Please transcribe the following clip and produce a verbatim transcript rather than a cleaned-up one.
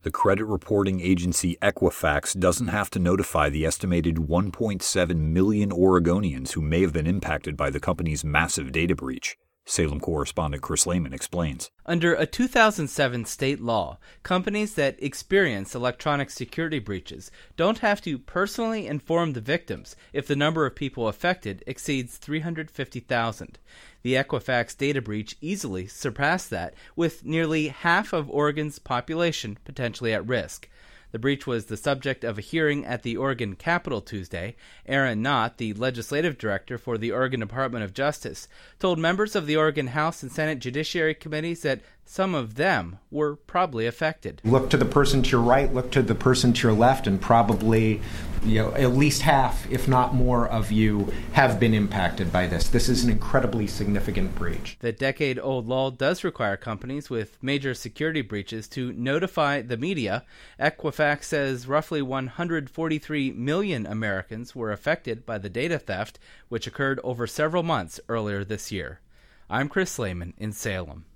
The credit reporting agency Equifax doesn't have to notify the estimated one point seven million Oregonians who may have been impacted by the company's massive data breach. Salem correspondent Chris Lehman explains. Under a two thousand seven state law, companies that experience electronic security breaches don't have to personally inform the victims if the number of people affected exceeds three hundred fifty thousand. The Equifax data breach easily surpassed that, with nearly half of Oregon's population potentially at risk. The breach was the subject of a hearing at the Oregon Capitol Tuesday. Aaron Knott, the legislative director for the Oregon Department of Justice, told members of the Oregon House and Senate Judiciary Committees that some of them were probably affected. Look to the person to your right, look to the person to your left, and probably, you know, at least half, if not more, of you have been impacted by this. This is an incredibly significant breach. The decade-old law does require companies with major security breaches to notify the media. Equifax says roughly one hundred forty-three million Americans were affected by the data theft, which occurred over several months earlier this year. I'm Chris Lehman in Salem.